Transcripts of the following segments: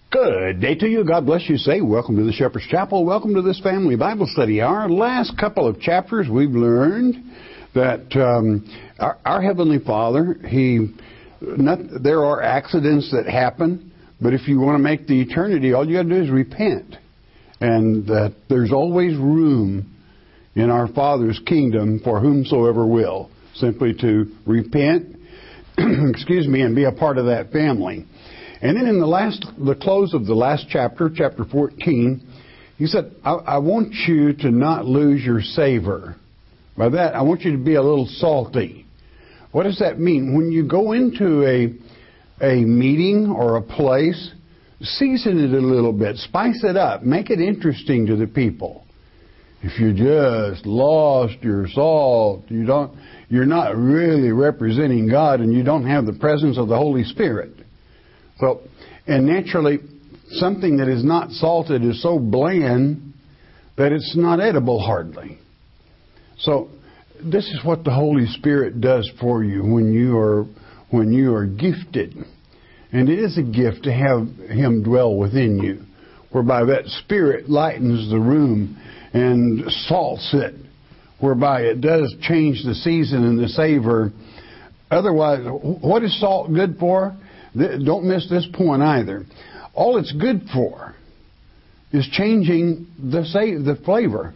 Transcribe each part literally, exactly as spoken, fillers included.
Good day to you. God bless you. Say, welcome to the Shepherd's Chapel. Welcome to this family Bible study. Our last couple of chapters, we've learned that um, our, our Heavenly Father, He, not, there are accidents that happen, but if you want to make the eternity, all you got to do is repent. And that there's always room in our Father's kingdom for whomsoever will, simply to repent, excuse me, and be a part of that family. And then in the last, the close of the last chapter, chapter fourteen, he said, I, I want you to not lose your savor. By that, I want you to be a little salty. What does that mean? When you go into a, a meeting or a place, season it a little bit, spice it up, make it interesting to the people. If you just lost your salt, you don't, you're not really representing God, and you don't have the presence of the Holy Spirit. So, and naturally, something that is not salted is so bland that it's not edible hardly. So, this is what the Holy Spirit does for you when you are when you are gifted, and it is a gift to have Him dwell within you, whereby that Spirit lightens the room and salts it, whereby it does change the season and the savor. Otherwise, what is salt good for? Don't miss this point either. All it's good for is changing the the flavor.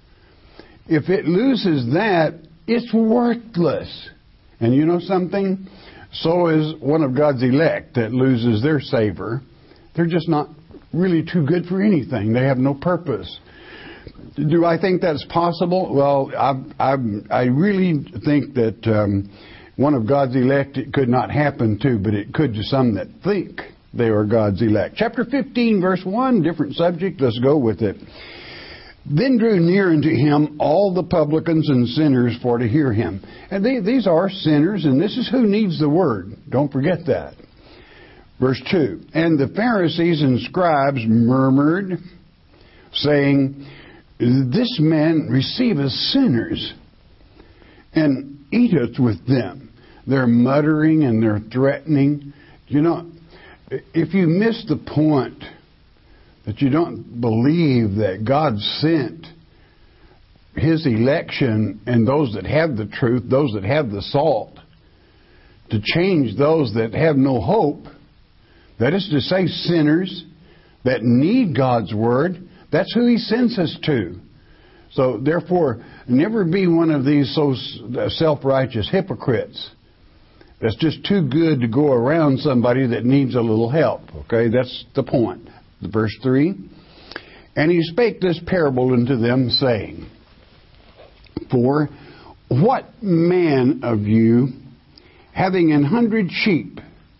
If it loses that, it's worthless. And you know something? So is one of God's elect that loses their savor. They're just not really too good for anything. They have no purpose. Do I think that's possible? Well, I, I, I really think that um, one of God's elect, it could not happen to, but it could to some that think they are God's elect. Chapter fifteen, verse one, different subject. Let's go with it. Then drew near unto him all the publicans and sinners for to hear him. And they, these are sinners, and this is who needs the word. Don't forget that. Verse two, and the Pharisees and scribes murmured, saying, this man receiveth sinners, and eateth with them. They're muttering and they're threatening. You know, if you miss the point that you don't believe that God sent His election and those that have the truth, those that have the salt, to change those that have no hope, that is to say sinners that need God's Word, that's who He sends us to. So, therefore, never be one of these so self-righteous hypocrites that's just too good to go around somebody that needs a little help. Okay, that's the point. Verse three, and he spake this parable unto them, saying, for what man of you, having an hundred sheep,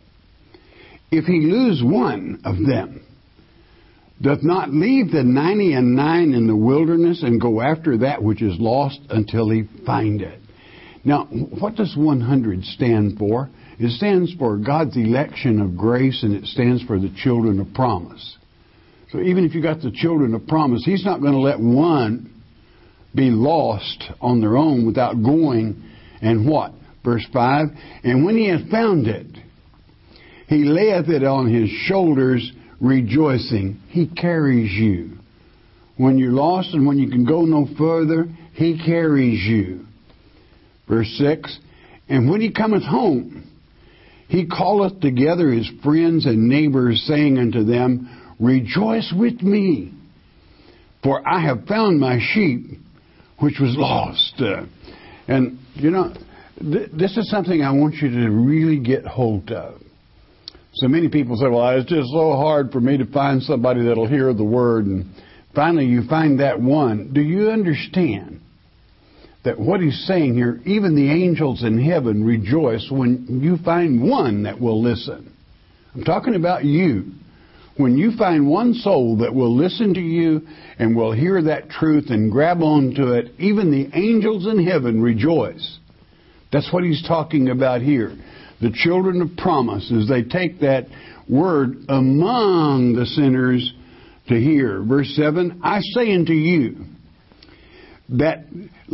if he lose one of them, doth not leave the ninety and nine in the wilderness and go after that which is lost until he find it? Now, what does one hundred stand for? It stands for God's election of grace, and it stands for the children of promise. So even if you got the children of promise, He's not going to let one be lost on their own without going and what? Verse five, and when he hath found it, he layeth it on his shoulders, rejoicing. He carries you. When you're lost and when you can go no further, He carries you. Verse six, and when he cometh home, he calleth together his friends and neighbors, saying unto them, rejoice with me, for I have found my sheep which was lost. Uh, and, you know, th- this is something I want you to really get hold of. So many people say, well, it's just so hard for me to find somebody that'll hear the Word. And finally you find that one. Do you understand that what he's saying here, even the angels in heaven rejoice when you find one that will listen? I'm talking about you. When you find one soul that will listen to you and will hear that truth and grab onto it, even the angels in heaven rejoice. That's what he's talking about here. The children of promise, as they take that word among the sinners to hear. Verse seven, I say unto you, that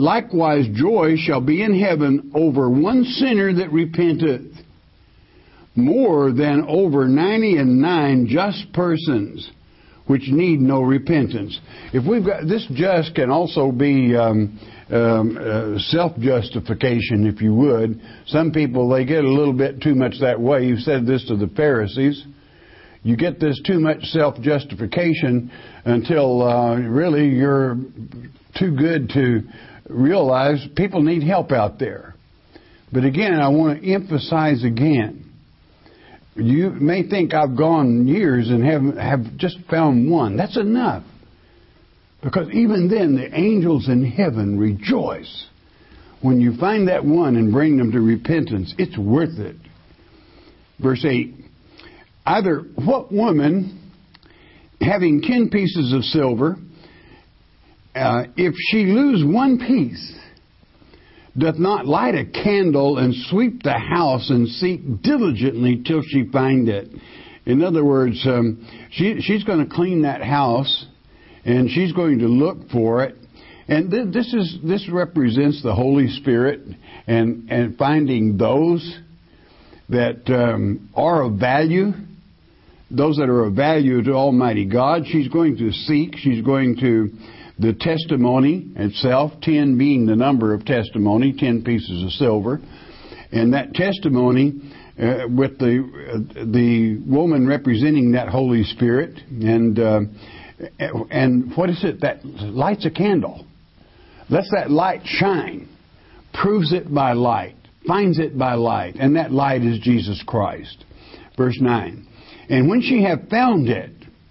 likewise joy shall be in heaven over one sinner that repenteth, more than over ninety and nine just persons which need no repentance. If we've got this, just can also be um, um, uh, self-justification, if you would. Some people, they get a little bit too much that way. You said this to the Pharisees. You get this too much self-justification until uh, really you're too good to realize people need help out there. But again, I want to emphasize again, you may think I've gone years and have, have just found one. That's enough. Because even then, the angels in heaven rejoice when you find that one and bring them to repentance. It's worth it. Verse eight. Either what woman, having ten pieces of silver, uh, if she lose one piece, doth not light a candle and sweep the house and seek diligently till she find it. In other words, um, she, she's going to clean that house and she's going to look for it. And th- this is this represents the Holy Spirit and, and finding those that um, are of value, those that are of value to Almighty God. She's going to seek, she's going to the testimony itself, ten being the number of testimony, ten pieces of silver. And that testimony uh, with the uh, the woman representing that Holy Spirit. And uh, and what is it that lights a candle? Lets that light shine. Proves it by light. Finds it by light. And that light is Jesus Christ. Verse nine. And when she had found it,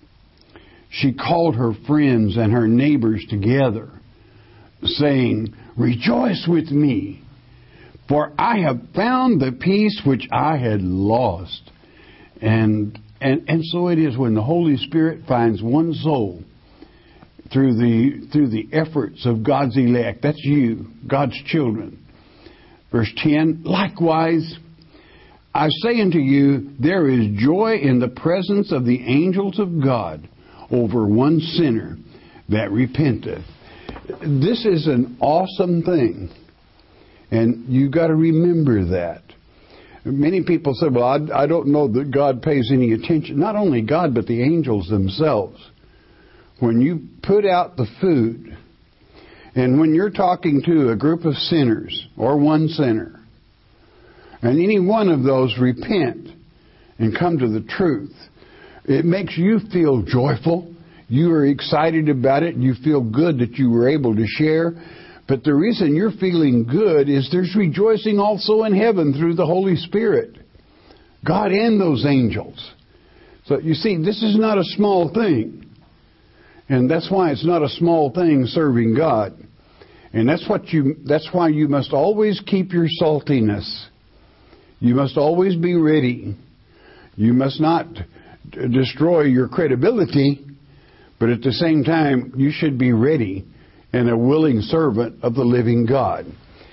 she called her friends and her neighbors together, saying, Rejoice with me, for I have found the piece which I had lost. And and and so it is when the Holy Spirit finds one soul through the through the efforts of God's elect. That's you, God's children. Verse ten, likewise, I say unto you, there is joy in the presence of the angels of God over one sinner that repenteth. This is an awesome thing. And you've got to remember that. Many people say, well, I, I don't know that God pays any attention. Not only God, but the angels themselves. When you put out the food, and when you're talking to a group of sinners, or one sinner, and any one of those repent and come to the truth, it makes you feel joyful. You are excited about it. You feel good that you were able to share. But the reason you're feeling good is there's rejoicing also in heaven through the Holy Spirit. God and those angels. So you see, this is not a small thing. And that's why it's not a small thing serving God. And that's what you that's why you must always keep your saltiness. You must always be ready. You must not destroy your credibility, but at the same time, you should be ready and a willing servant of the living God.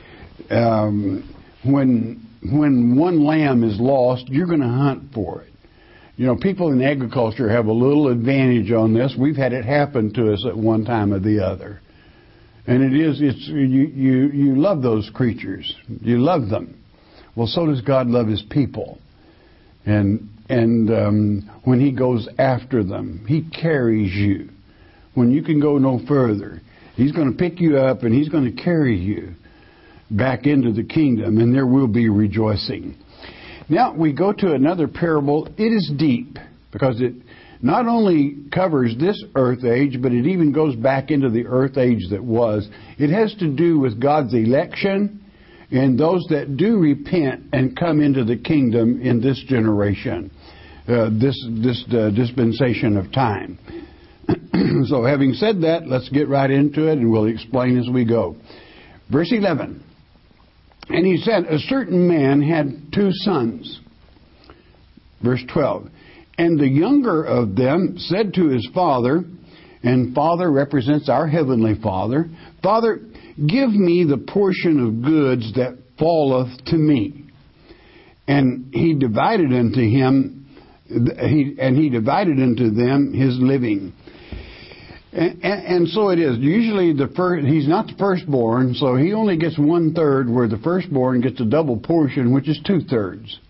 Um, when when one lamb is lost, you're going to hunt for it. You know, people in agriculture have a little advantage on this. We've had it happen to us at one time or the other. And it is, it's you, you, you love those creatures. You love them. Well, so does God love His people. And and um, when He goes after them, He carries you. When you can go no further, He's going to pick you up and He's going to carry you back into the kingdom, and there will be rejoicing. Now we go to another parable. It is deep because it not only covers this earth age, but it even goes back into the earth age that was. It has to do with God's election and those that do repent and come into the kingdom in this generation, uh, this this uh, dispensation of time. So having said that, let's get right into it and we'll explain as we go. Verse eleven. And he said, a certain man had two sons. Verse twelve. And the younger of them said to his father, and father represents our heavenly Father, Father, give me the portion of goods that falleth to me. And he divided unto him, he, and he divided unto them his living. And, and, and so it is. Usually the first, he's not the firstborn, so he only gets one third, where the firstborn gets a double portion, which is two thirds.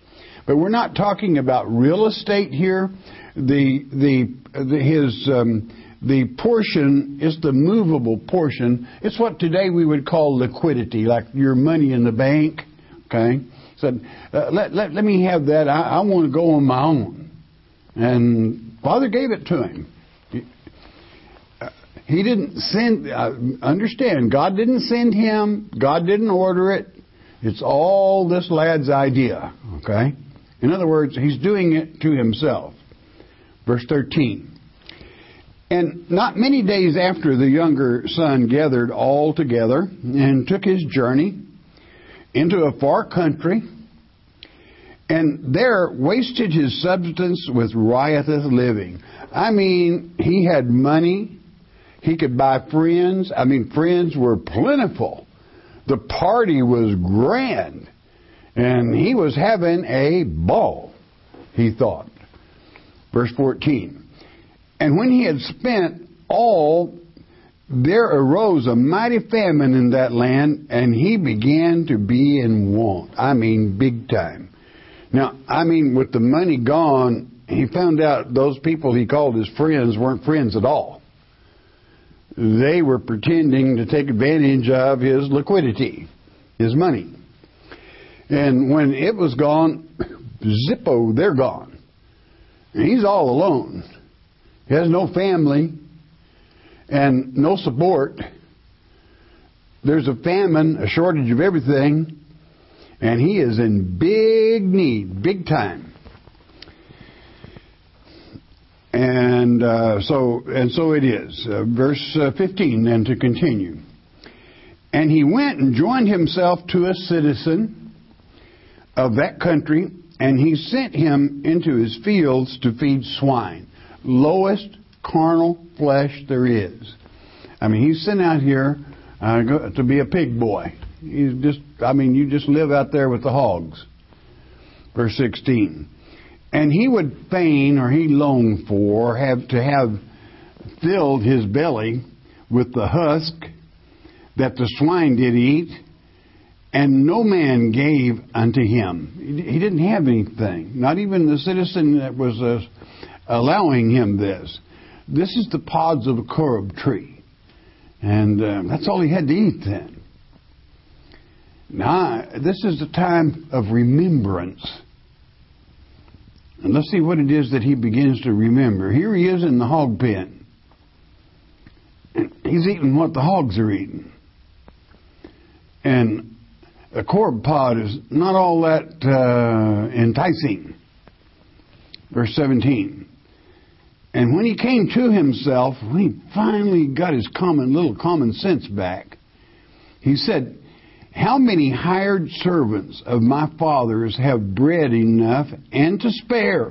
But we're not talking about real estate here. The the, the his um, the portion is the movable portion. It's what today we would call liquidity, like your money in the bank. Okay, said uh, let, let let me have that. I, I want to go on my own, and Father gave it to him. He, uh, he didn't send. Uh, understand? God didn't send him. God didn't order it. It's all this lad's idea. Okay. In other words, he's doing it to himself. Verse thirteen. And not many days after, the younger son gathered all together and took his journey into a far country, and there wasted his substance with riotous living. I mean, he had money. He could buy friends. I mean, friends were plentiful. The party was grand. And he was having a ball, he thought. Verse fourteen. And when he had spent all, there arose a mighty famine in that land, and he began to be in want. I mean, big time. Now, I mean, with the money gone, he found out those people he called his friends weren't friends at all. They were pretending to take advantage of his liquidity, his money. And when it was gone, zippo, they're gone. And he's all alone. He has no family and no support. There's a famine, a shortage of everything, and he is in big need, big time. And uh, so, and so it is. Uh, verse uh, fifteen, then, to continue. And he went and joined himself to a citizen of that country, and he sent him into his fields to feed swine. Lowest carnal flesh there is. I mean, he's sent out here uh, go, to be a pig boy. He's just, I mean, you just live out there with the hogs. Verse sixteen. And he would fain, or he longed for, have to have filled his belly with the husk that the swine did eat, and no man gave unto him. He didn't have anything. Not even the citizen that was uh, allowing him this. This is the pods of a carob tree. And uh, that's all he had to eat then. Now, this is the time of remembrance. And let's see what it is that he begins to remember. Here he is in the hog pen. And he's eating what the hogs are eating. And a carob pod is not all that uh, enticing. Verse seventeen. And when he came to himself, when he finally got his common little common sense back, he said, how many hired servants of my father's have bread enough and to spare,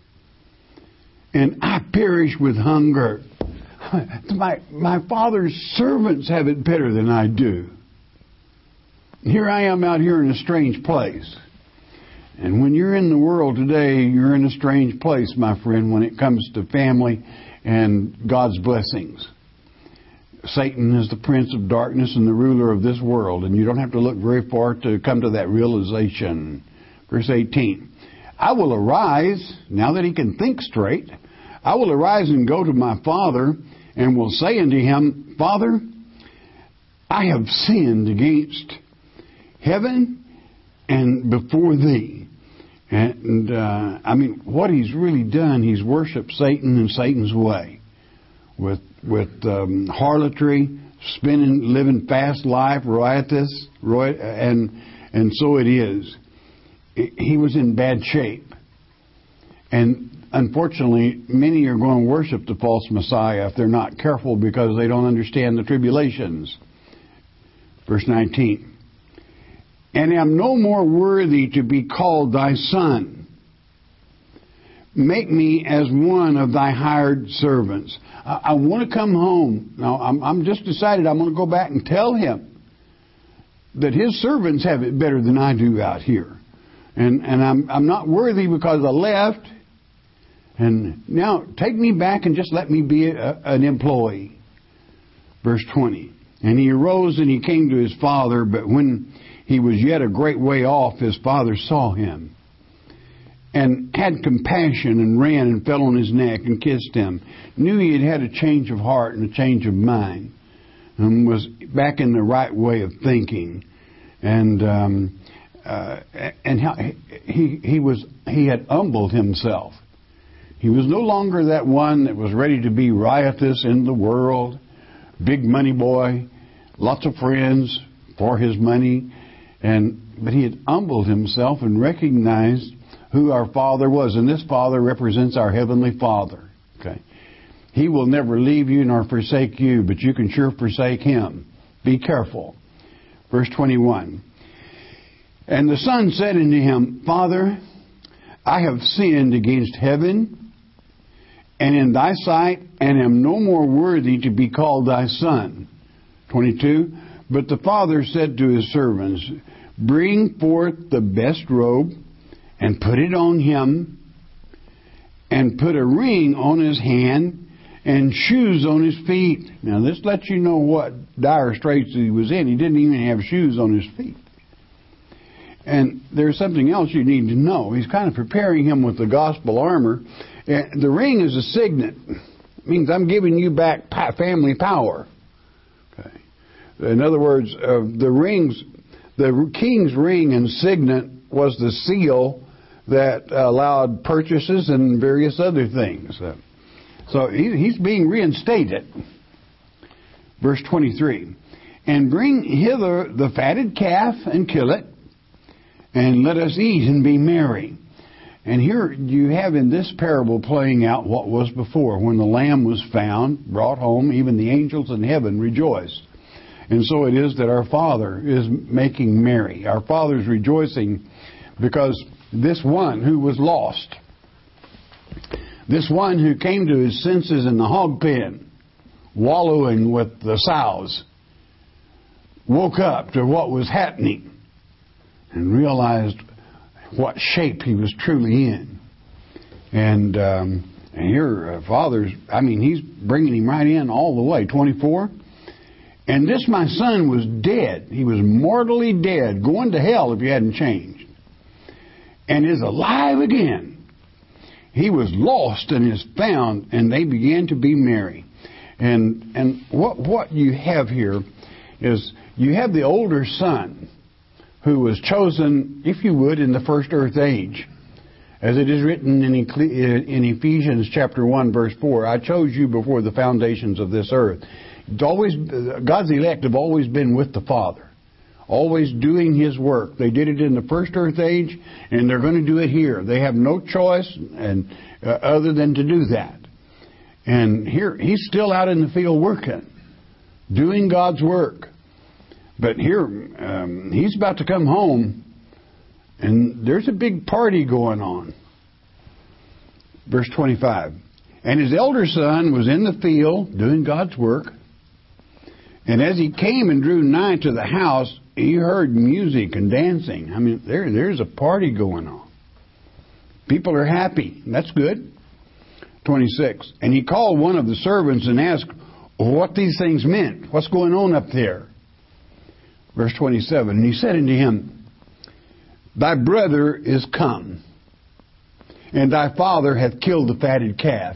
and I perish with hunger? My, my father's servants have it better than I do. Here I am out here in a strange place. And when you're in the world today, you're in a strange place, my friend, when it comes to family and God's blessings. Satan is the prince of darkness and the ruler of this world, and you don't have to look very far to come to that realization. Verse eighteen. I will arise, now that he can think straight, I will arise and go to my father, and will say unto him, Father, I have sinned against heaven and before thee. And, uh, I mean, what he's really done, he's worshipped Satan in Satan's way. With with um, harlotry, spinning, living fast life, riotous, and and so it is. He was in bad shape. And unfortunately, many are going to worship the false Messiah if they're not careful, because they don't understand the tribulations. Verse nineteen. And am no more worthy to be called thy son. Make me as one of thy hired servants. I, I want to come home. Now, I'm, I'm just decided I'm going to go back and tell him that his servants have it better than I do out here. And, and I'm, I'm not worthy because I left. And now take me back and just let me be a, an employee. Verse twenty. And he arose and he came to his father, but when he was yet a great way off, his father saw him, and had compassion and ran and fell on his neck and kissed him. Knew he had had a change of heart and a change of mind, and was back in the right way of thinking. And um, uh, and how, he he was he had humbled himself. He was no longer that one that was ready to be riotous in the world, big money boy, lots of friends for his money, and but he had humbled himself and recognized who our Father was. And this Father represents our Heavenly Father. Okay, He will never leave you nor forsake you, but you can sure forsake Him. Be careful. Verse twenty-one. And the son said unto him, Father, I have sinned against heaven and in thy sight, and am no more worthy to be called thy son. twenty-two. But the father said to his servants, Bring forth the best robe, and put it on him, and put a ring on his hand, and shoes on his feet. Now this lets you know what dire straits he was in. He didn't even have shoes on his feet. And there's something else you need to know. He's kind of preparing him with the gospel armor. The ring is a signet. It means I'm giving you back family power. Okay. In other words, uh, the rings, the king's ring and signet was the seal that allowed purchases and various other things. Uh, so he, he's being reinstated. Verse twenty-three. And bring hither the fatted calf and kill it, and let us eat and be merry. And here you have in this parable playing out what was before. When the lamb was found, brought home, even the angels in heaven rejoiced. And so it is that our Father is making merry. Our Father is rejoicing because this one who was lost, this one who came to his senses in the hog pen, wallowing with the sows, woke up to what was happening and realized what shape he was truly in. And, um, and here, uh, Father's, I mean, he's bringing him right in all the way. twenty-four. And this my son was dead. He was mortally dead, going to hell if he hadn't changed. And is alive again. He was lost and is found, and they began to be merry. And and what what you have here is you have the older son, who was chosen, if you would, in the first earth age. As it is written in, in Ephesians chapter one, verse four, I chose you before the foundations of this earth. It's always, God's elect have always been with the Father, always doing His work. They did it in the first earth age, and they're going to do it here. They have no choice and uh, other than to do that. And here, He's still out in the field working, doing God's work. But here, um, he's about to come home, and there's a big party going on. Verse twenty-five. And his elder son was in the field doing God's work. And as he came and drew nigh to the house, he heard music and dancing. I mean, there, there's a party going on. People are happy. That's good. twenty-six. And he called one of the servants and asked what these things meant. What's going on up there? Verse twenty-seven, and he said unto him, Thy brother is come, and thy father hath killed the fatted calf,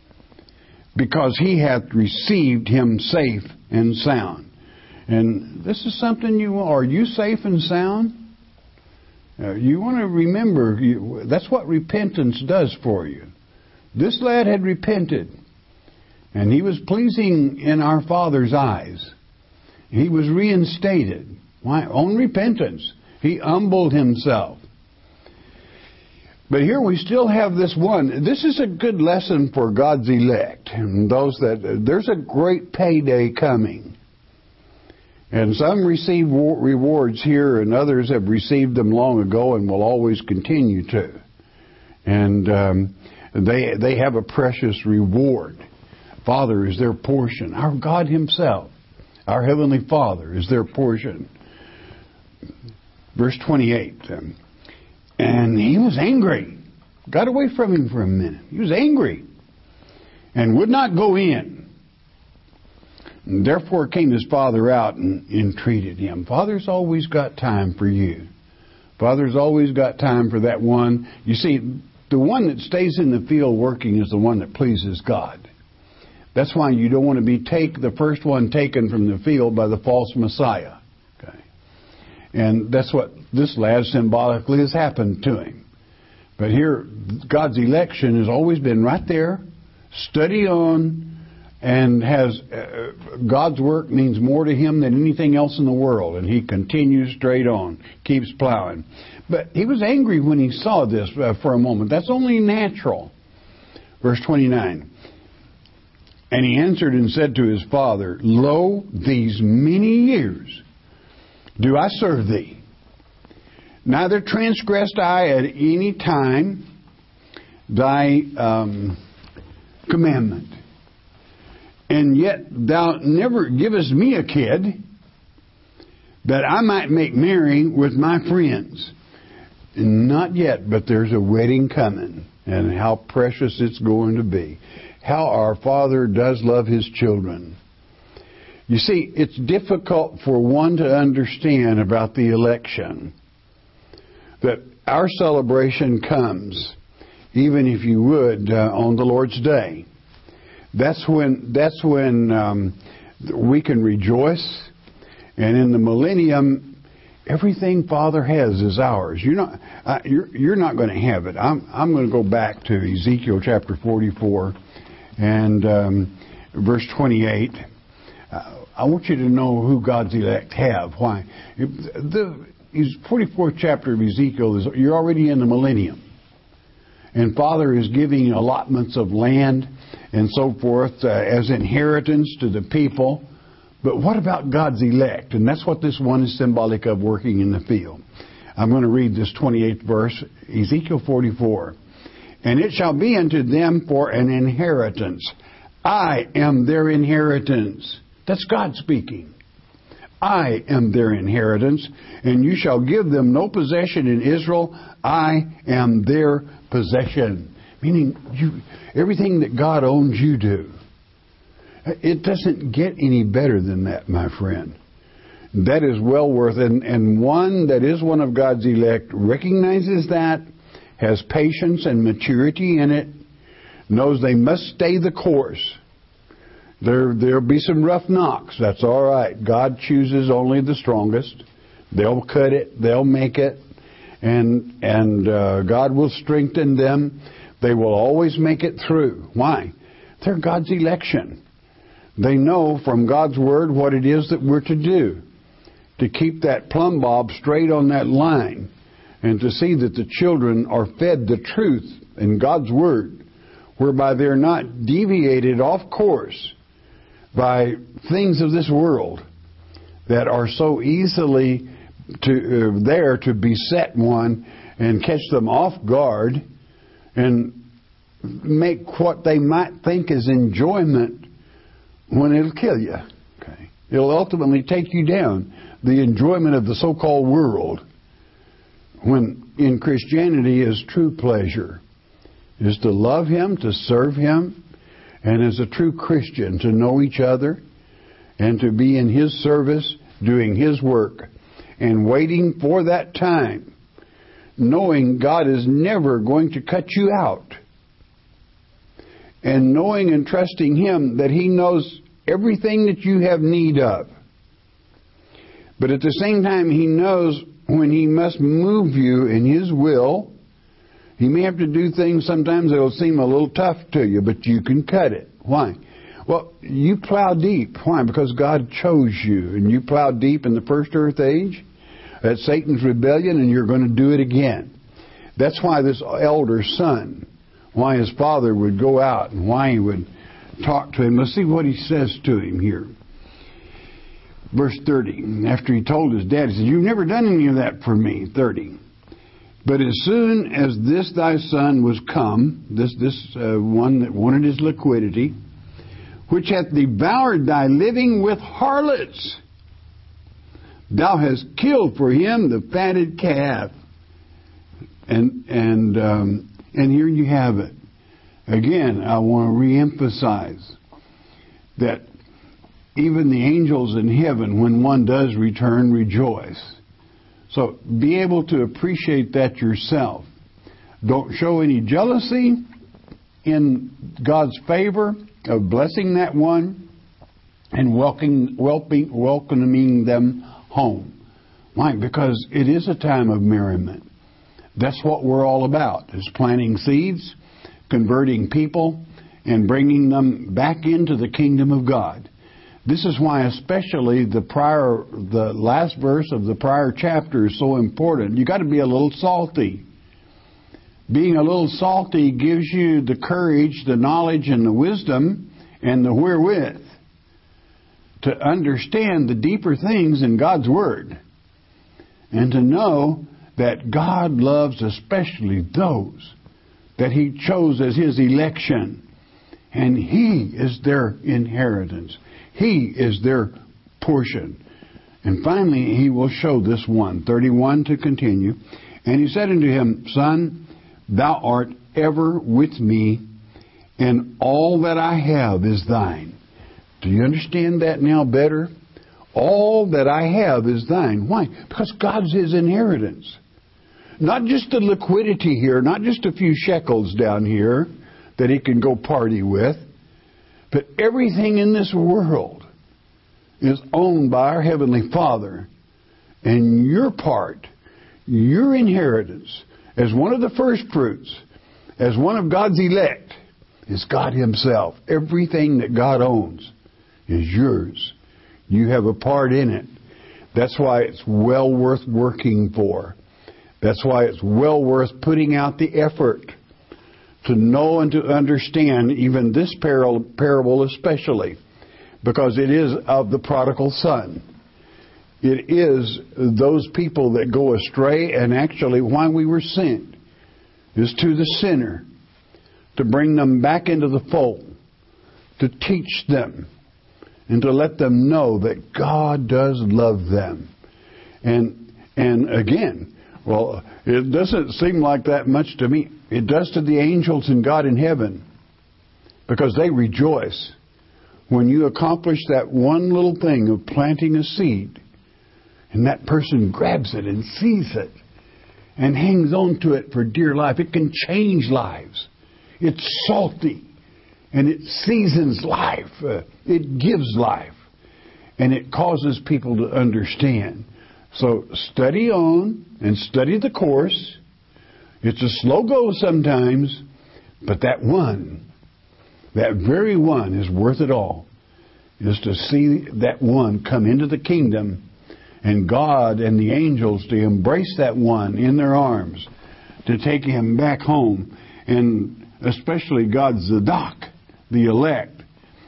because he hath received him safe and sound. And this is something you are you safe and sound? Uh, you want to remember, you, that's what repentance does for you. This lad had repented, and he was pleasing in our Father's eyes. He was reinstated. Why? On repentance. He humbled himself. But here we still have this one. This is a good lesson for God's elect. And those that, there's a great payday coming. And some receive rewards here, and others have received them long ago and will always continue to. And um, they they have a precious reward. Father is their portion. Our God Himself, our Heavenly Father, is their portion. Verse twenty-eight. Um, and he was angry. Got away from him for a minute. He was angry and would not go in. And therefore came his father out and entreated him. Father's always got time for you. Father's always got time for that one. You see, the one that stays in the field working is the one that pleases God. That's why you don't want to be take the first one taken from the field by the false Messiah. Okay, and that's what this lad symbolically has happened to him. But here, God's election has always been right there, study on, and has uh, God's work means more to him than anything else in the world, and he continues straight on, keeps plowing. But he was angry when he saw this uh, for a moment. That's only natural. Verse twenty-nine. And he answered and said to his father, Lo, these many years do I serve thee. Neither transgressed I at any time thy um, commandment. And yet thou never givest me a kid, that I might make merry with my friends. And not yet, but there's a wedding coming, and how precious it's going to be. How our Father does love His children. You see, it's difficult for one to understand about the election. That our celebration comes, even if you would, uh, on the Lord's Day. That's when that's when um, we can rejoice. And in the millennium, everything Father has is ours. You're not uh, you're you're not going to have it. I'm I'm going to go back to Ezekiel chapter forty-four and um, verse twenty-eight. Uh, I want you to know who God's elect have. Why? The forty-fourth chapter of Ezekiel is you're already in the millennium, and Father is giving allotments of land and so forth uh, as inheritance to the people. But what about God's elect? And that's what this one is symbolic of, working in the field. I'm going to read this twenty-eighth verse, Ezekiel forty-four. And it shall be unto them for an inheritance. I am their inheritance. That's God speaking. I am their inheritance, and you shall give them no possession in Israel. I am their possession. Meaning, you, everything that God owns, you do. It doesn't get any better than that, my friend. That is well worth it. And, and one that is one of God's elect recognizes that, has patience and maturity in it, knows they must stay the course. There, there'll be some rough knocks. That's all right. God chooses only the strongest. They'll cut it. They'll make it. And, and uh, God will strengthen them. They will always make it through. Why? They're God's election. They know from God's Word what it is that we're to do. To keep that plumb bob straight on that line. And to see that the children are fed the truth in God's Word. Whereby they're not deviated off course by things of this world that are so easily to, uh, there to beset one and catch them off guard and make what they might think is enjoyment when it'll kill you. Okay. It'll ultimately take you down. The enjoyment of the so-called world, when in Christianity is true pleasure, is to love Him, to serve Him, and as a true Christian to know each other and to be in His service, doing His work, and waiting for that time, knowing God is never going to cut you out, and knowing and trusting Him that He knows everything that you have need of. But at the same time, He knows when He must move you in His will. He may have to do things sometimes that will seem a little tough to you, but you can cut it. Why? Well, you plow deep. Why? Because God chose you, and you plowed deep in the first earth age. That's Satan's rebellion, and you're going to do it again. That's why this elder son, why his father would go out and why he would talk to him. Let's see what he says to him here. Verse thirty. After he told his dad, he said, "You've never done any of that for me." thirty. But as soon as this thy son was come, this this uh, one that wanted his liquidity, which hath devoured thy living with harlots, thou hast killed for him the fatted calf. And and um, and here you have it. Again, I want to reemphasize that even the angels in heaven, when one does return, rejoice. So be able to appreciate that yourself. Don't show any jealousy in God's favor of blessing that one and welcoming, welcoming, welcoming them home. Why? Because it is a time of merriment. That's what we're all about, is planting seeds, converting people, and bringing them back into the kingdom of God. This is why especially the prior, the last verse of the prior chapter is so important. You got to be a little salty. Being a little salty gives you the courage, the knowledge, and the wisdom, and the wherewith to understand the deeper things in God's Word. And to know that God loves especially those that He chose as His election. And He is their inheritance. He is their portion. And finally, He will show this one. thirty-one to continue. And He said unto him, Son, thou art ever with me, and all that I have is thine. Do you understand that now better? All that I have is thine. Why? Because God's His inheritance. Not just the liquidity here, not just a few shekels down here that He can go party with, but everything in this world is owned by our Heavenly Father. And your part, your inheritance, as one of the first fruits, as one of God's elect, is God Himself. Everything that God owns is yours. You have a part in it. That's why it's well worth working for. That's why it's well worth putting out the effort to know and to understand even this parable especially, because it is of the prodigal son. It is those people that go astray, and actually why we were sent is to the sinner, to bring them back into the fold, to teach them, and to let them know that God does love them. And and again, well, it doesn't seem like that much to me. It does to the angels and God in heaven, because they rejoice when you accomplish that one little thing of planting a seed, and that person grabs it and sees it and hangs on to it for dear life. It can change lives. It's salty, and it seasons life. Uh, it gives life, and it causes people to understand. So study on and study the course. It's a slow go sometimes, but that one, that very one is worth it all, is to see that one come into the kingdom, and God and the angels to embrace that one in their arms, to take him back home, and especially God's Zadok, the elect,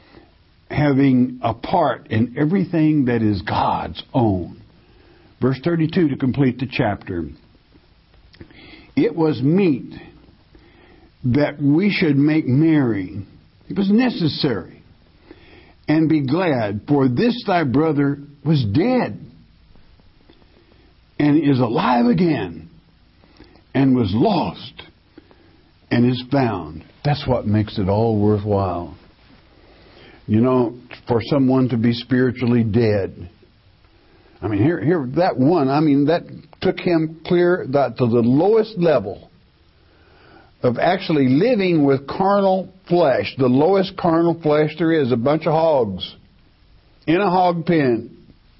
having a part in everything that is God's own. Verse thirty-two to complete the chapter. It was meet that we should make merry. It was necessary. And be glad, for this thy brother was dead, and is alive again, and was lost, and is found. That's what makes it all worthwhile. You know, for someone to be spiritually dead. I mean, here, here, that one, I mean, that took him clear that to the lowest level of actually living with carnal flesh. The lowest carnal flesh there is, a bunch of hogs in a hog pen.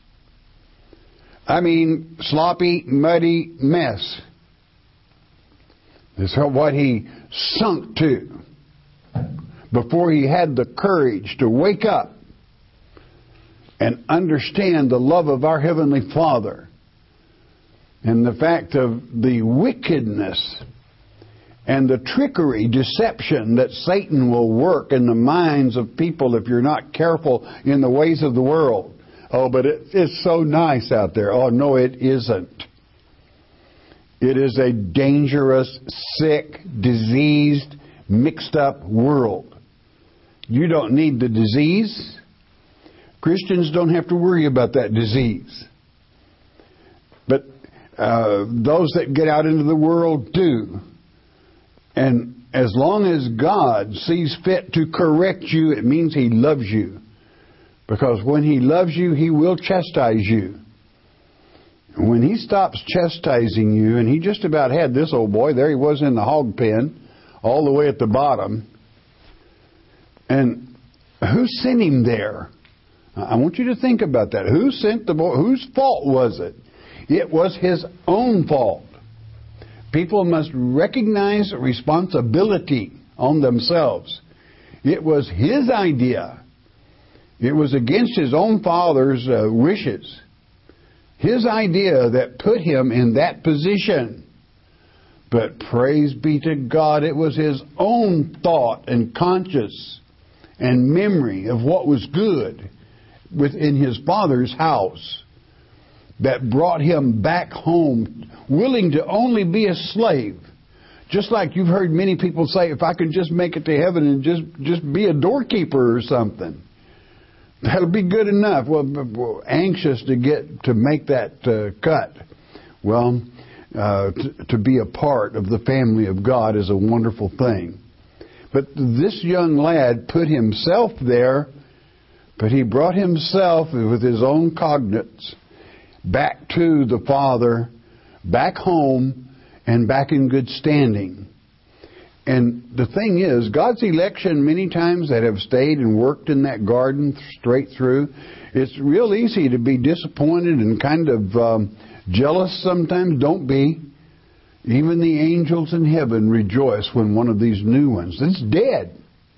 I mean, sloppy, muddy mess. That's what he sunk to before he had the courage to wake up and understand the love of our Heavenly Father and the fact of the wickedness and the trickery, deception that Satan will work in the minds of people if you're not careful in the ways of the world. Oh, but it, it's so nice out there. Oh, no, it isn't. It is a dangerous, sick, diseased, mixed up world. You don't need the disease. Christians don't have to worry about that disease. But uh, those that get out into the world do. And as long as God sees fit to correct you, it means He loves you. Because when He loves you, He will chastise you. When he stops chastising you, and he just about had this old boy, there he was in the hog pen, all the way at the bottom. And who sent him there? I want you to think about that. Who sent the boy? Whose fault was it? It was his own fault. People must recognize responsibility on themselves. It was his idea. It was against his own father's uh, wishes. His idea that put him in that position. But praise be to God, it was his own thought and conscience and memory of what was good within his father's house that brought him back home, willing to only be a slave. Just like you've heard many people say, if I could just make it to heaven and just, just be a doorkeeper or something, that'll be good enough. Well, we're anxious to get to make that uh, cut. Well, uh, to, to be a part of the family of God is a wonderful thing. But this young lad put himself there, but he brought himself with his own cognates back to the Father, back home, and back in good standing. And the thing is, God's election many times that have stayed and worked in that garden straight through, it's real easy to be disappointed and kind of um, jealous sometimes. Don't be. Even the angels in heaven rejoice when one of these new ones that's dead.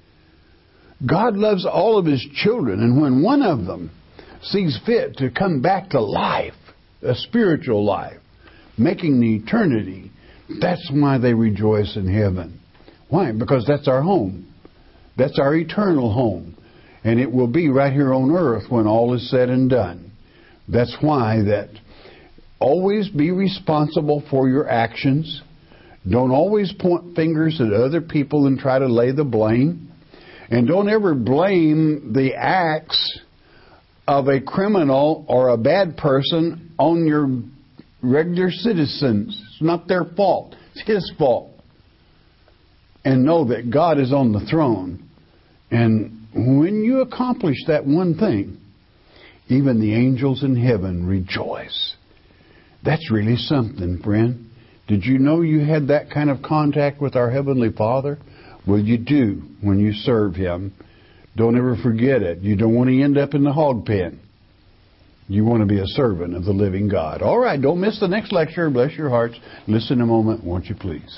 God loves all of His children, and when one of them sees fit to come back to life, a spiritual life, making the eternity, that's why they rejoice in heaven. Why? Because that's our home. That's our eternal home. And it will be right here on earth when all is said and done. That's why that always be responsible for your actions. Don't always point fingers at other people and try to lay the blame. And don't ever blame the acts of a criminal or a bad person on your regular citizens. It's not their fault. It's His fault. And know that God is on the throne. And when you accomplish that one thing, even the angels in heaven rejoice. That's really something, friend. Did you know you had that kind of contact with our Heavenly Father? Well, you do when you serve Him. Don't ever forget it. You don't want to end up in the hog pen. You want to be a servant of the living God. All right, don't miss the next lecture. Bless your hearts. Listen a moment, won't you please?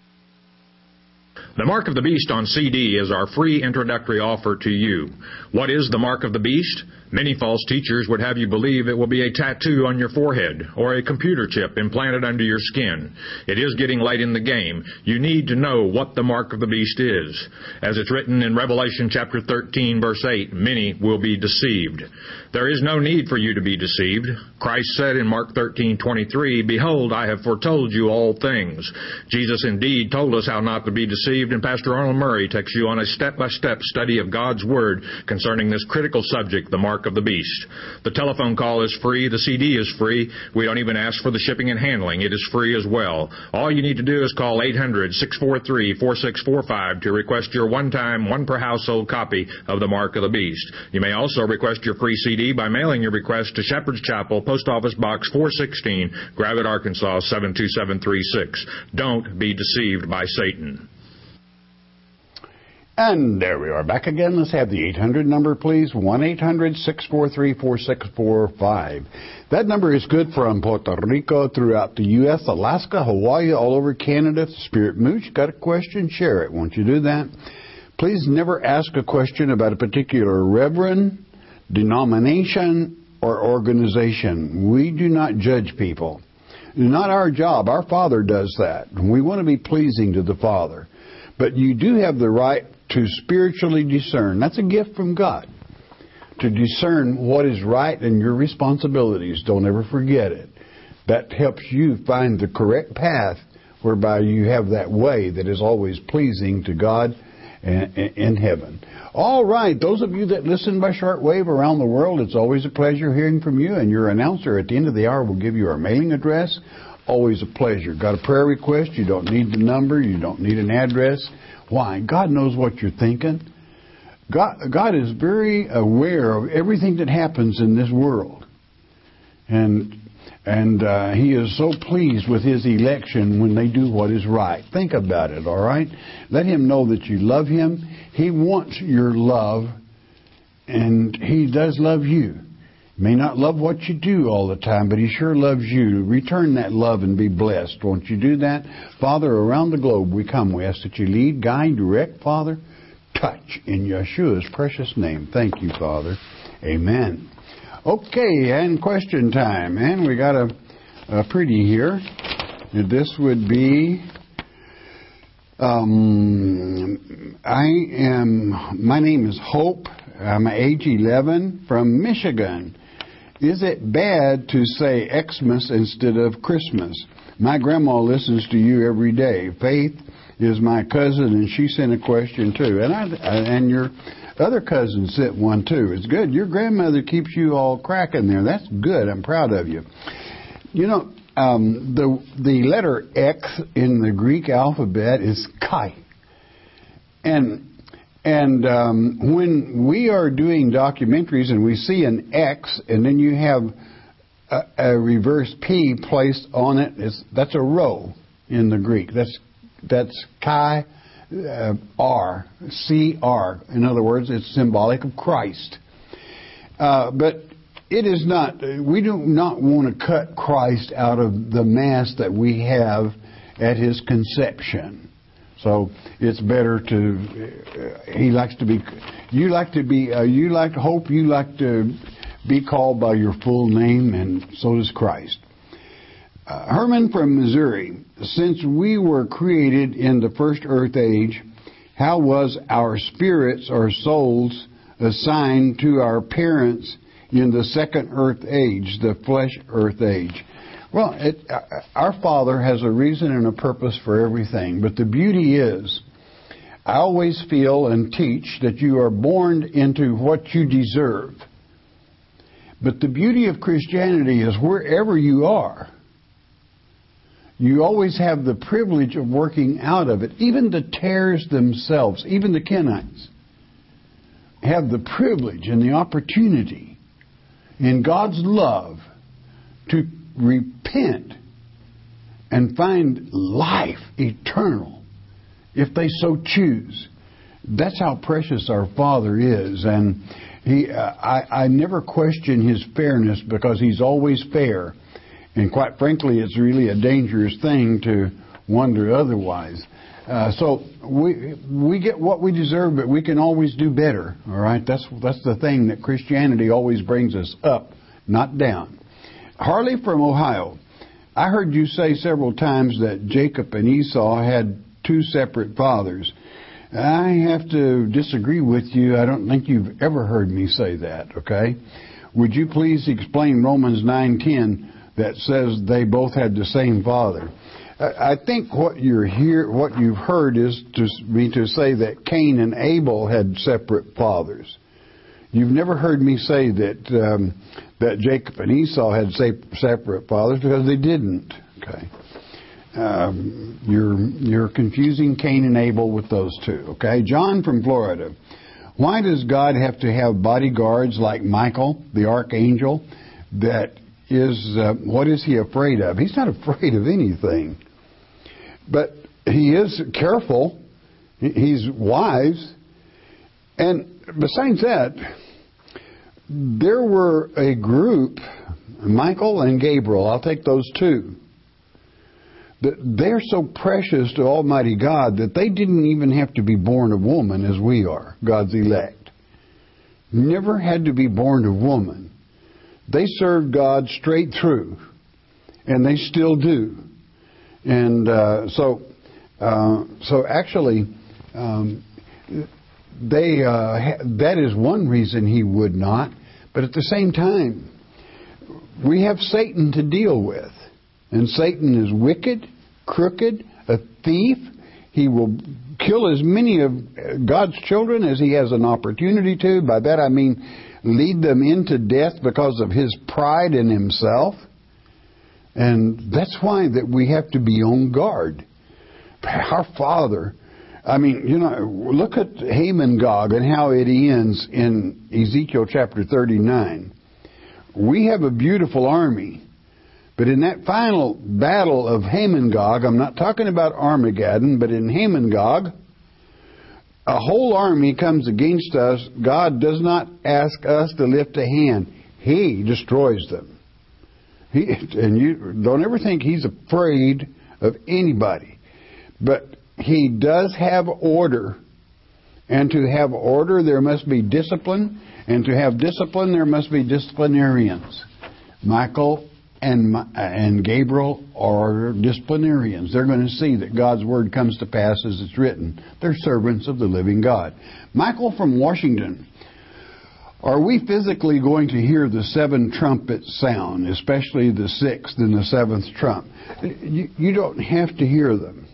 The Mark of the Beast on C D is our free introductory offer to you. What is the Mark of the Beast? Many false teachers would have you believe it will be a tattoo on your forehead or a computer chip implanted under your skin. It is getting late in the game. You need to know what the Mark of the Beast is. As it's written in Revelation chapter thirteen, verse eight, many will be deceived. There is no need for you to be deceived. Christ said in Mark thirteen twenty-three, "Behold, I have foretold you all things." Jesus indeed told us how not to be deceived, and Pastor Arnold Murray takes you on a step-by-step study of God's Word concerning this critical subject, the Mark of the Beast. The telephone call is free. The C D is free. We don't even ask for the shipping and handling. It is free as well. All you need to do is call eight hundred, six four three, four six four five to request your one-time, one-per-household copy of the Mark of the Beast. You may also request your free C D by mailing your request to Shepherd's Chapel, Post Office Box four sixteen, Gravette, Arkansas seven two seven three six. Don't be deceived by Satan. And there we are back again. Let's have the eight hundred number, please. one eight hundred, six four three, four six four five. That number is good from Puerto Rico, throughout the U S, Alaska, Hawaii, all over Canada. Spirit Mooch, got a question? Share it. Won't you do that? Please never ask a question about a particular reverend, denomination, or organization. We do not judge people. It's not our job. Our Father does that. We want to be pleasing to the Father. But you do have the right to spiritually discern. That's a gift from God. To discern what is right and your responsibilities. Don't ever forget it. That helps you find the correct path whereby you have that way that is always pleasing to God in heaven. All right, those of you that listen by shortwave around the world, it's always a pleasure hearing from you. And your announcer at the end of the hour will give you our mailing address. Always a pleasure. Got a prayer request? You don't need the number. You don't need an address. Why? God knows what you're thinking. God, God is very aware of everything that happens in this world. And And uh, He is so pleased with His election when they do what is right. Think about it, all right? Let Him know that you love Him. He wants your love, and He does love you. May not love what you do all the time, but He sure loves you. Return that love and be blessed. Won't you do that? Father, around the globe we come. We ask that you lead, guide, direct, Father. Touch in Yeshua's precious name. Thank you, Father. Amen. Okay, and question time. And we got a, a pretty here. This would be, um, I am, my name is Hope. I'm age eleven from Michigan. Is it bad to say Xmas instead of Christmas? My grandma listens to you every day. Faith is my cousin, and she sent a question too. And I, and your other cousin sent one too. It's good. Your grandmother keeps you all cracking there. That's good. I'm proud of you. You know, um, the the letter X in the Greek alphabet is chi. And and um, when we are doing documentaries and we see an X and then you have a, a reverse P placed on it, it's, that's a rho in the Greek. That's that's chi. Uh, R, C R. In other words, it's symbolic of Christ. Uh, but it is not, we do not want to cut Christ out of the Mass that we have at His conception. So it's better to, uh, He likes to be, you like to be, uh, you like to hope, you like to be called by your full name, and so does Christ. Uh, Herman from Missouri, since we were created in the first earth age, how was our spirits or souls assigned to our parents in the second earth age, the flesh earth age? Well, it, uh, our Father has a reason and a purpose for everything, but the beauty is, I always feel and teach that you are born into what you deserve. But the beauty of Christianity is wherever you are, you always have the privilege of working out of it. Even the tares themselves, even the Kenites, have the privilege and the opportunity in God's love to repent and find life eternal if they so choose. That's how precious our Father is. And he, uh, I, I never question His fairness because He's always fair. And quite frankly, it's really a dangerous thing to wonder otherwise. Uh, so we we get what we deserve, but we can always do better. All right, that's that's the thing that Christianity always brings us up, not down. Harley from Ohio, I heard you say several times that Jacob and Esau had two separate fathers. I have to disagree with you. I don't think you've ever heard me say that. Okay, would you please explain Romans nine ten? That says they both had the same father. I think what you're hear, what you've heard is to me to say that Cain and Abel had separate fathers. You've never heard me say that um, that Jacob and Esau had separate fathers because they didn't. Okay, um, you're you're confusing Cain and Abel with those two. Okay, John from Florida. Why does God have to have bodyguards like Michael, the archangel, that is, uh, what is He afraid of? He's not afraid of anything. But He is careful. He's wise. And besides that, there were a group, Michael and Gabriel, I'll take those two, that they're so precious to Almighty God that they didn't even have to be born of woman as we are, God's elect. Never had to be born of woman. They served God straight through, and they still do. And uh, so, uh, so actually, um, they uh, ha- that is one reason He would not. But at the same time, we have Satan to deal with, and Satan is wicked, crooked, a thief. He will kill as many of God's children as he has an opportunity to. By that I mean lead them into death because of his pride in himself. And that's why that we have to be on guard. Our Father, I mean, you know, look at Haman Gog and how it ends in Ezekiel chapter thirty-nine. We have a beautiful army, But in that final battle of Hamon-Gog, I'm not talking about Armageddon, but in Hamon-Gog, a whole army comes against us. God does not ask us to lift a hand. He destroys them. He, and you don't ever think He's afraid of anybody. But He does have order. And to have order, there must be discipline. And to have discipline, there must be disciplinarians. Michael and and Gabriel are disciplinarians. They're going to see that God's Word comes to pass as it's written. They're servants of the living God. Michael from Washington, are we physically going to hear the seven trumpets sound, especially the sixth and the seventh trump? You, you don't have to hear them.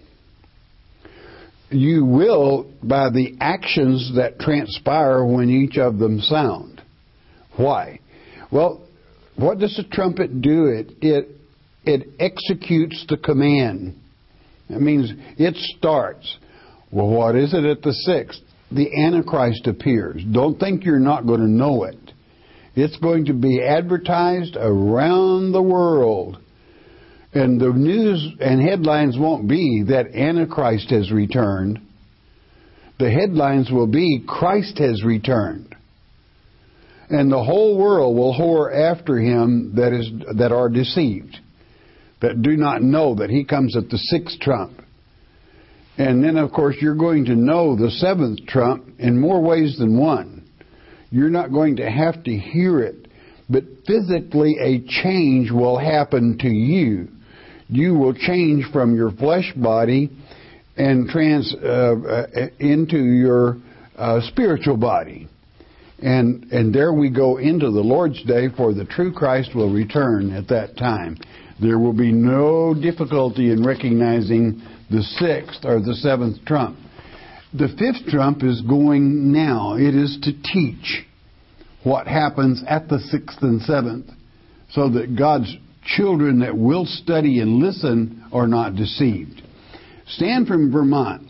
You will by the actions that transpire when each of them sound. Why? Well, what does the trumpet do? It it it executes the command. That means it starts. Well, what is it at the sixth? The Antichrist appears. Don't think you're not going to know it. It's going to be advertised around the world. And the news and headlines won't be that Antichrist has returned. The headlines will be Christ has returned. And the whole world will whore after him that is that are deceived, that do not know that he comes at the sixth trump. And then, of course, you're going to know the seventh trump in more ways than one. You're not going to have to hear it, but physically a change will happen to you. You will change from your flesh body and trans uh, uh, into your uh, spiritual body. And and there we go into the Lord's Day, for the true Christ will return at that time. There will be no difficulty in recognizing the sixth or the seventh trump. The fifth trump is going now. It is to teach what happens at the sixth and seventh, so that God's children that will study and listen are not deceived. Stan from Vermont.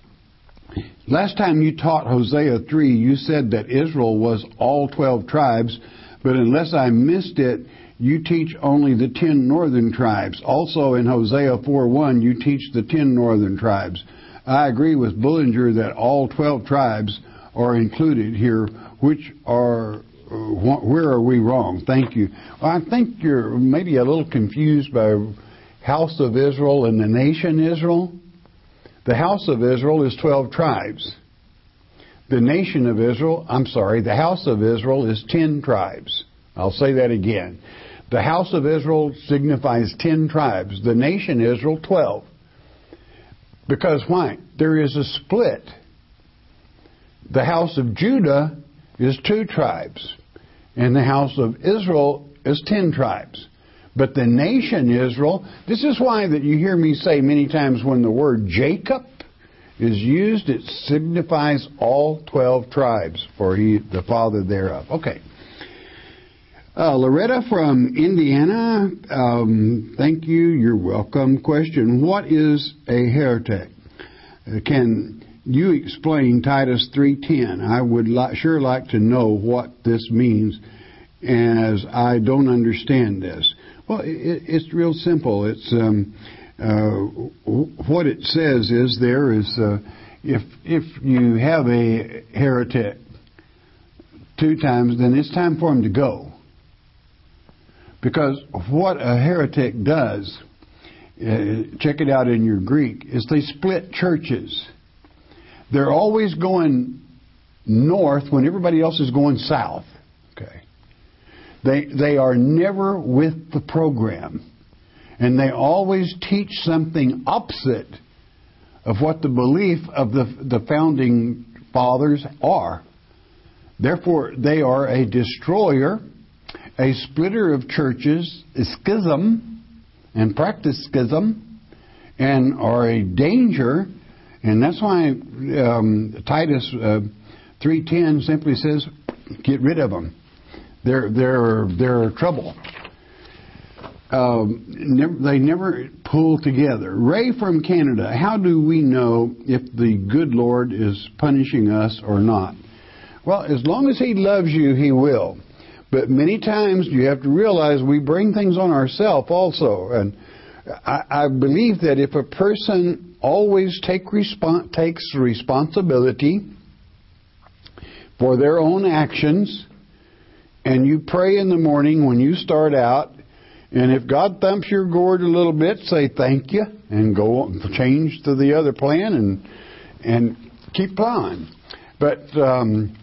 Last time you taught Hosea three, you said that Israel was all twelve tribes, but unless I missed it, you teach only the ten northern tribes. Also in Hosea four one, you teach the ten northern tribes. I agree with Bullinger that all twelve tribes are included here. Which are, where are we wrong? Thank you. Well, I think you're maybe a little confused by House of Israel and the nation Israel. The house of Israel is twelve tribes. The nation of Israel, I'm sorry, the house of Israel is ten tribes. I'll say that again. The house of Israel signifies ten tribes. The nation Israel, twelve. Because why? There is a split. The house of Judah is two tribes. And the house of Israel is ten tribes. But the nation Israel, this is why that you hear me say many times when the word Jacob is used, it signifies all twelve tribes, for he the father thereof. Okay. Uh, Loretta from Indiana, um, thank you, you're welcome. Question, what is a heretic? Uh, can you explain Titus three ten? I would li- sure like to know what this means, as I don't understand this. Well, it, it's real simple. It's um, uh, what it says is there is uh, if if you have a heretic two times, then it's time for him to go. Because what a heretic does, uh, check it out in your Greek, is they split churches. They're always going north when everybody else is going south. Okay. They they are never with the program. And they always teach something opposite of what the belief of the, the founding fathers are. Therefore, they are a destroyer, a splitter of churches, a schism, and practice schism, and are a danger. And that's why um, Titus uh, three ten simply says, get rid of them. They're they're they're trouble. Um, never, they never pull together. Ray from Canada. How do we know if the good Lord is punishing us or not? Well, as long as He loves you, He will. But many times you have to realize we bring things on ourselves also. And I, I believe that if a person always take respons- takes responsibility for their own actions, and you pray in the morning when you start out, and if God thumps your gourd a little bit, say thank you, and go on, change to the other plan, and and keep plowing. But um,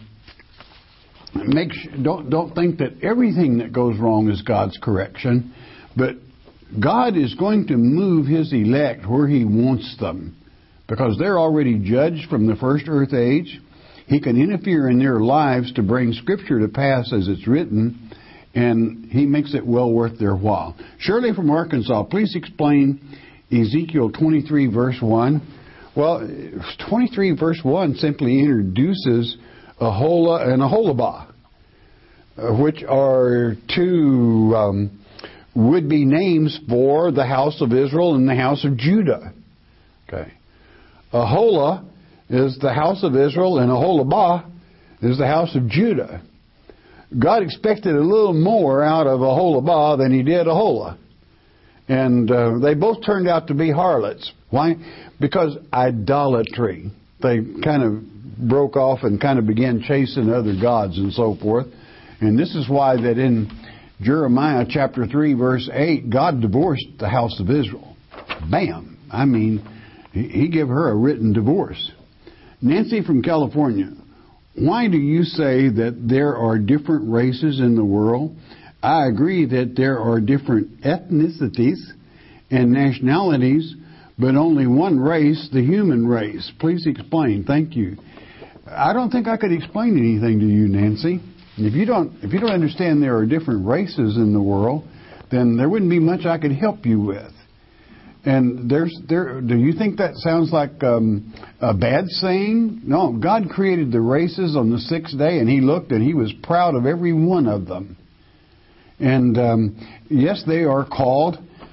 make don't don't think that everything that goes wrong is God's correction, but God is going to move His elect where He wants them, because they're already judged from the first earth age. He can interfere in their lives to bring Scripture to pass as it's written, and He makes it well worth their while. Shirley from Arkansas, please explain Ezekiel twenty-three, verse one. Well, twenty-three, verse one simply introduces Aholah and Aholabah, which are two um, would-be names for the house of Israel and the house of Judah. Okay, Aholah is the house of Israel, and Aholabah is the house of Judah. God expected a little more out of Aholabah than He did Aholah. And uh, they both turned out to be harlots. Why? Because idolatry. They kind of broke off and kind of began chasing other gods and so forth. And this is why that in Jeremiah chapter three, verse eight, God divorced the house of Israel. Bam! I mean, He gave her a written divorce. Nancy from California, why do you say that there are different races in the world? I agree that there are different ethnicities and nationalities, but only one race, the human race. Please explain. Thank you. I don't think I could explain anything to you, Nancy. If you don't, if you don't understand there are different races in the world, then there wouldn't be much I could help you with. And there's there. Do you think that sounds like um, a bad saying? No, God created the races on the sixth day, and He looked and He was proud of every one of them. And um, yes, they are called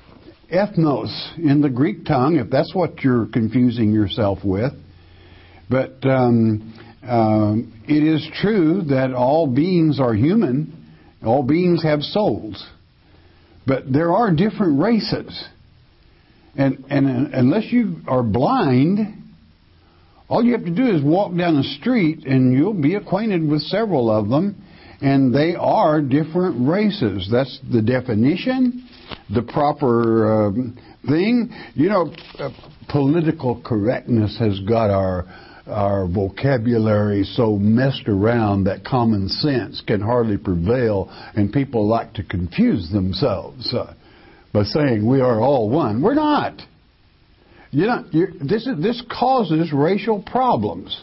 ethnos in the Greek tongue, if that's what you're confusing yourself with. But um, um, it is true that all beings are human. All beings have souls. But there are different races. And, and unless you are blind, all you have to do is walk down the street and you'll be acquainted with several of them. And they are different races. That's the definition, the proper um, thing. You know, uh, political correctness has got our our vocabulary so messed around that common sense can hardly prevail, and people like to confuse themselves uh, by saying we are all one. We're not. You know, you're, this is this causes racial problems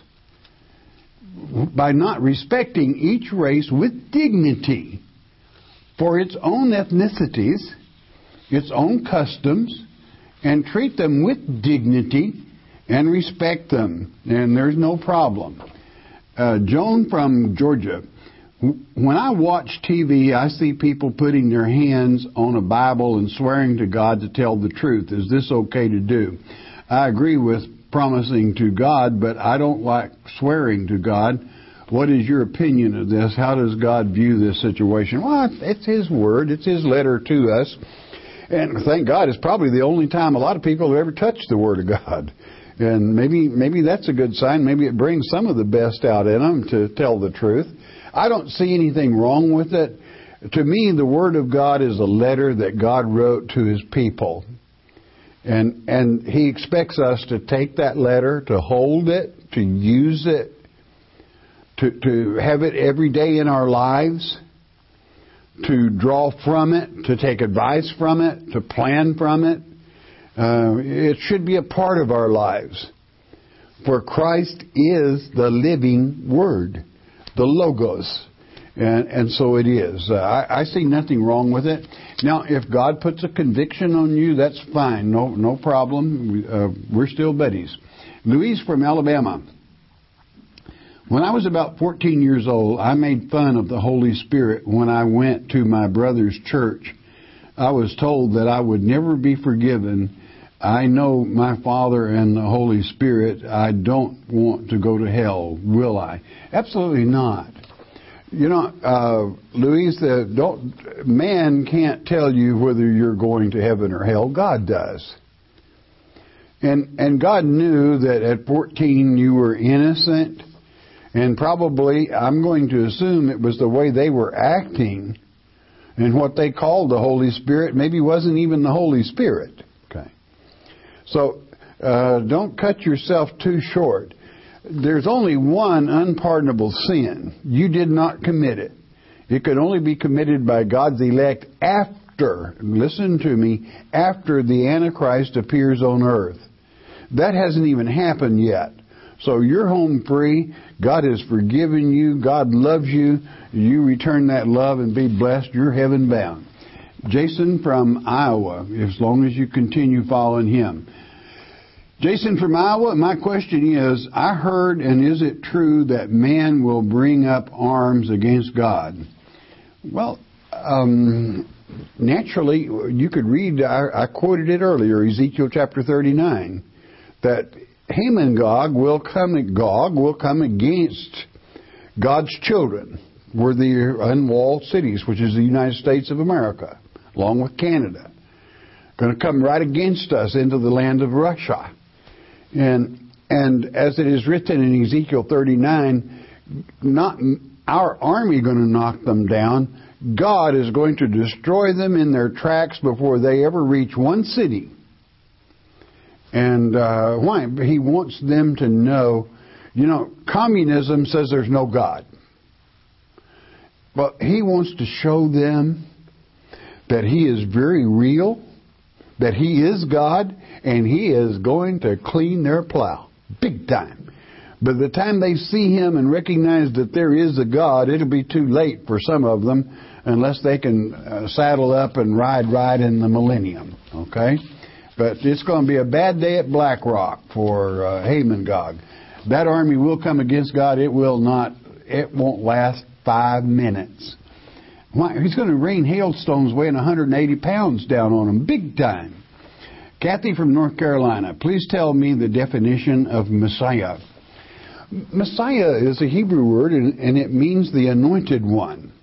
by not respecting each race with dignity for its own ethnicities, its own customs, and treat them with dignity and respect them. And there's no problem. Uh, Joan from Georgia, when I watch T V, I see people putting their hands on a Bible and swearing to God to tell the truth. Is this okay to do? I agree with promising to God, but I don't like swearing to God. What is your opinion of this? How does God view this situation? Well, it's His Word. It's His letter to us. And thank God, it's probably the only time a lot of people have ever touched the Word of God. And maybe maybe that's a good sign. Maybe it brings some of the best out in them to tell the truth. I don't see anything wrong with it. To me, the Word of God is a letter that God wrote to His people. And and He expects us to take that letter, to hold it, to use it, to, to have it every day in our lives, to draw from it, to take advice from it, to plan from it. Uh, it should be a part of our lives. For Christ is the living Word, the Logos. And, and so it is. Uh, I, I see nothing wrong with it. Now, if God puts a conviction on you, that's fine. No, no problem. We, uh, we're still buddies. Louise from Alabama. When I was about fourteen years old, I made fun of the Holy Spirit when I went to my brother's church. I was told that I would never be forgiven. I know my Father and the Holy Spirit. I don't want to go to hell, will I? Absolutely not. You know, uh, Louise, the, don't, man can't tell you whether you're going to heaven or hell. God does. And and God knew that at fourteen you were innocent, and probably, I'm going to assume it was the way they were acting and what they called the Holy Spirit maybe wasn't even the Holy Spirit. Okay. So uh, don't cut yourself too short. There's only one unpardonable sin. You did not commit it. It could only be committed by God's elect after, listen to me, after the Antichrist appears on earth. That hasn't even happened yet. So you're home free. God has forgiven you. God loves you. You return that love and be blessed. You're heaven bound. Jason from Iowa, as long as you continue following him. Jason from Iowa, my question is, I heard, and is it true that man will bring up arms against God? Well, um, naturally, you could read, I, I quoted it earlier, Ezekiel chapter thirty-nine, that Haman Gog will come, Gog will come against God's children, were the unwalled cities, which is the United States of America, along with Canada. Going to come right against us into the land of Russia. And and as it is written in Ezekiel thirty-nine, not our army going to knock them down. God is going to destroy them in their tracks before they ever reach one city. And uh, why? He wants them to know, you know, communism says there's no God. But he wants to show them that he is very real, that he is God, and he is going to clean their plow. Big time. By the time they see him and recognize that there is a God, it'll be too late for some of them unless they can uh, saddle up and ride right in the millennium. Okay? But it's going to be a bad day at Black Rock for uh, Haman Gog. That army will come against God. It will not, it won't last five minutes. Why? He's going to rain hailstones weighing one hundred eighty pounds down on them, big time. Kathy from North Carolina, please tell me the definition of Messiah. Messiah is a Hebrew word, and, and it means the anointed one.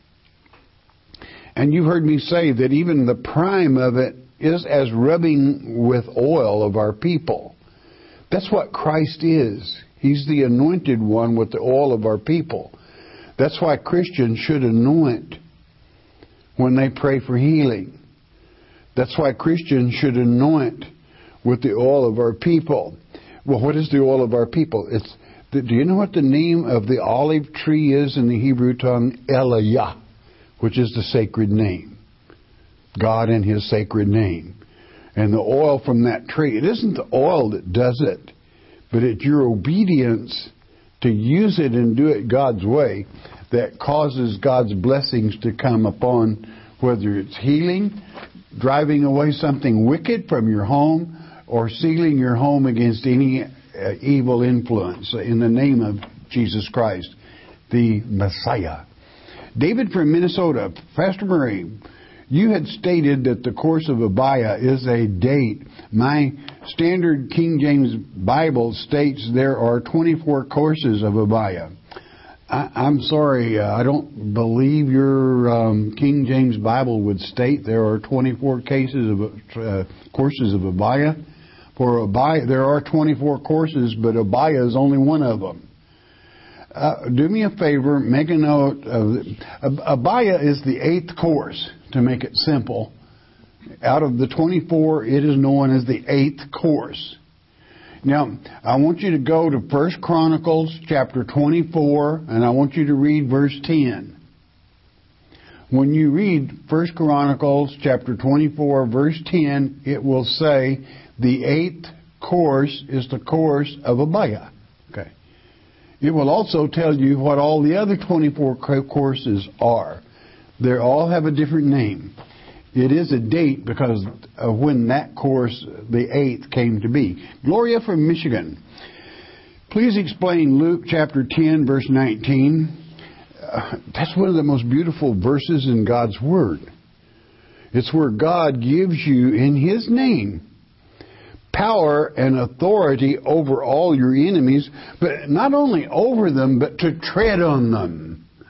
And you've heard me say that even the prime of it is as rubbing with oil of our people. That's what Christ is. He's the anointed one with the oil of our people. That's why Christians should anoint when they pray for healing. That's why Christians should anoint with the oil of our people. Well, what is the oil of our people? It's the, do you know what the name of the olive tree is in the Hebrew tongue? Eliah, which is the sacred name. God and his sacred name. And the oil from that tree, it isn't the oil that does it, but it's your obedience to use it and do it God's way that causes God's blessings to come upon, whether it's healing, driving away something wicked from your home, or sealing your home against any uh, evil influence in the name of Jesus Christ, the Messiah. David from Minnesota, Pastor Murray, you had stated that the course of Abaya is a date. My standard King James Bible states there are twenty-four courses of Abaya. I, I'm sorry, uh, I don't believe your um, King James Bible would state there are twenty-four cases of uh, courses of Abaya. For Abaya, there are twenty-four courses, but Abaya is only one of them. Uh, do me a favor, make a note of Abaya is the eighth course, to make it simple. Out of the twenty-four, it is known as the eighth course. Now, I want you to go to First Chronicles chapter twenty-four, and I want you to read verse ten. When you read First Chronicles chapter twenty-four, verse ten, it will say the eighth course is the course of Abaya. Okay. It will also tell you what all the other twenty-four courses are. They all have a different name. It is a date because of when that course, the eighth, came to be. Gloria from Michigan, please explain Luke chapter ten, verse nineteen. Uh, that's one of the most beautiful verses in God's Word. It's where God gives you, in His name, power and authority over all your enemies, but not only over them, but to tread on them.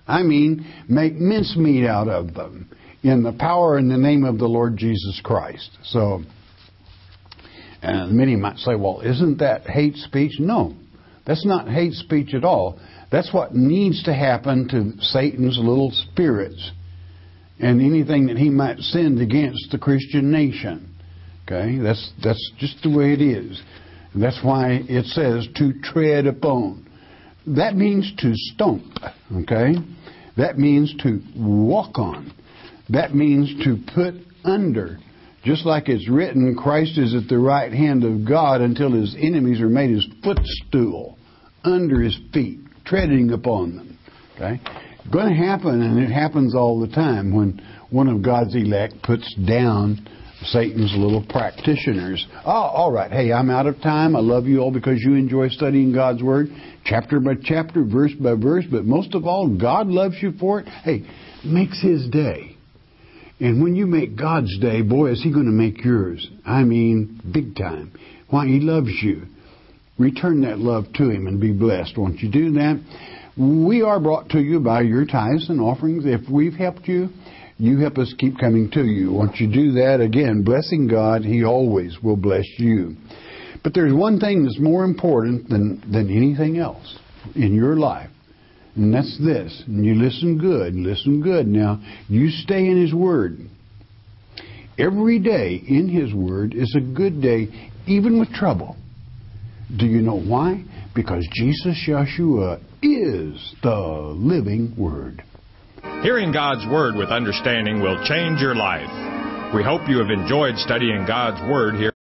I mean, make mincemeat out of them in the power and the name of the Lord Jesus Christ. So, and many might say, well, isn't that hate speech? No, that's not hate speech at all. That's what needs to happen to Satan's little spirits and anything that he might send against the Christian nation. Okay, that's that's just the way it is. That's why it says to tread upon. That means to stomp. Okay, that means to walk on. That means to put under. Just like it's written, Christ is at the right hand of God until his enemies are made his footstool, under his feet, treading upon them. Okay? It's going to happen, and it happens all the time when one of God's elect puts down Satan's little practitioners. Oh, all right. Hey, I'm out of time. I love you all because you enjoy studying God's Word, chapter by chapter, verse by verse. But most of all, God loves you for it. Hey, makes his day. And when you make God's day, boy, is he going to make yours. I mean, big time. Why? He loves you. Return that love to him and be blessed. Won't you do that? We are brought to you by your tithes and offerings. If we've helped you, you help us keep coming to you. Won't you do that? Again, blessing God, he always will bless you. But there's one thing that's more important than, than anything else in your life. And that's this. And you listen good. Listen good. Now, you stay in his Word. Every day in his Word is a good day, even with trouble. Do you know why? Because Jesus Yeshua is the living Word. Hearing God's Word with understanding will change your life. We hope you have enjoyed studying God's Word here.